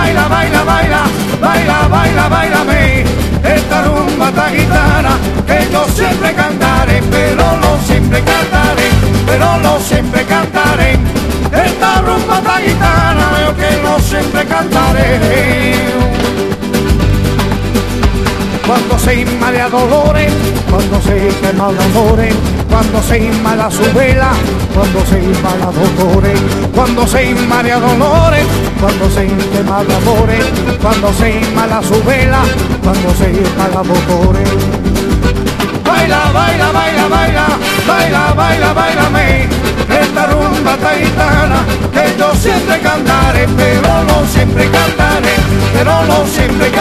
baila, baila, baila, baila, baila, bailame esta rumba taguitana que yo siempre cantaré, pero no siempre cantaré, pero no siempre cantaré esta rumba taguitana yo que no siempre cantaré. Cuando se inmala dolores, cuando se quema el amores, cuando se inmala su vela, cuando se inmala dolores, cuando se inmala dolores, cuando se quema el amores, cuando se inmala su vela, cuando se inmala dolores. Baila, baila, baila, baila, baila, baila, bailame esta rumba taguitana que yo siempre cantaré, pero no siempre cantaré, pero no siempre